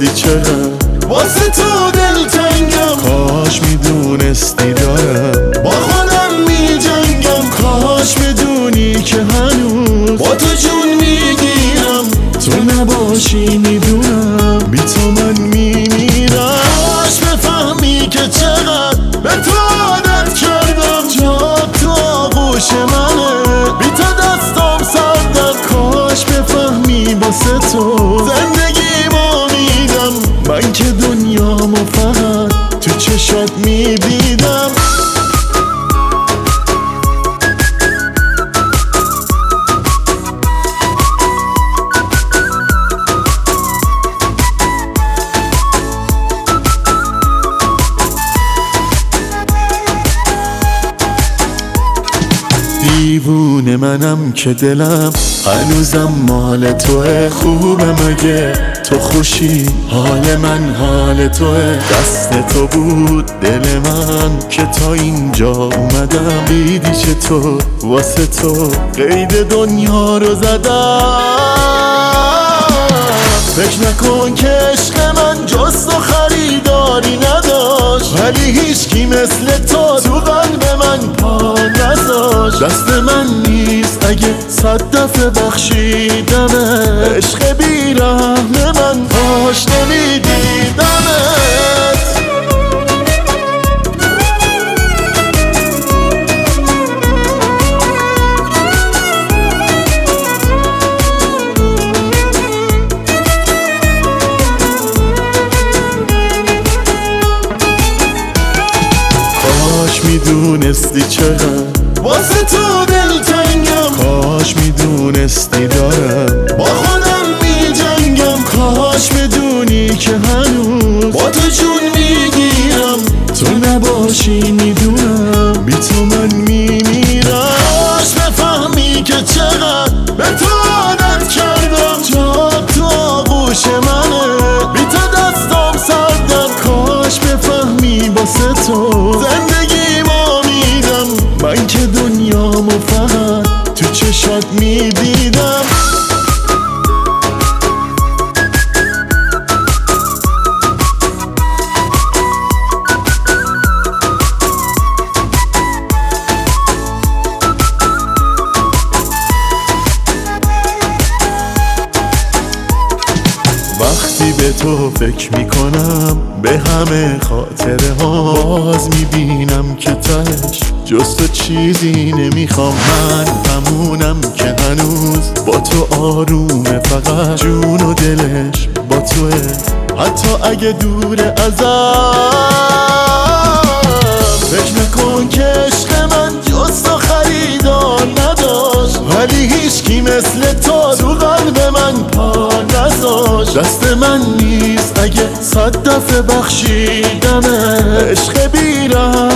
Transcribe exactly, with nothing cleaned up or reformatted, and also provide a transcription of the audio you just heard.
میدونستی چقدر واسه تو دلتنگم، کاش میدونستی دارم با خودم میجنگم، کاش بدونی که هنوز با تو جون میگیرم، تو نباشی میدونم بی تو من میمیرم. کاش بفهمی که چقدر به تو عادت کردم، جا تو آغوش منه بی تو دستم سردم، کاش بفهمی واسه تو زندگیمو میدم، من که دنیامو فقط تو چشات میدیدم. دیوونه منم که دلم هنوزم مال توه، خوبه مگه تو خوشی حال من حال توه، دست تو بود دل من که تا اینجا اومدم، دیدی چطور واسه تو قید دنیا رو زدم. فکر نکن که عشق من جز تو خریداری نداشت، ولی هیچکی مثل تو تو قلب من پا نذاشت، دست من نیست اگه صد دفعه بخشیدمه، عشق بیرحم من کاش نمیدیدمت. کاش میدونستی چقدر واسه تو دلتنگم، کاش میدونستی دارم با خودم میجنگم، کاش بدونی که هنوز با تو جون میگیرم، تو نباشی میدونم بی تو من میمیرم. کاش بفهمی که چقدر به تو عادت کردم، جا تو آغوش منه بی تو دستم سردم، کاش بفهمی واسه تو زندگیمو میدم، من که دنیامو فقط تو چشات میدیدم. وقتی به تو فکر میکنم به همه خاطره ها، باز میبینم که تهش جز تو چیزی نمیخوام، من همونم که هنوز با تو آرومه، فقط جون و دلش با توه حتی اگه دور ازم. فکر نکن که عشق من جز تو خریدار نداشت، ولی هیچکی مثل تو تو قلب من پا نذاشت، دست من نیست اگه صد دفعه بخشیدمه، عشق بیرحم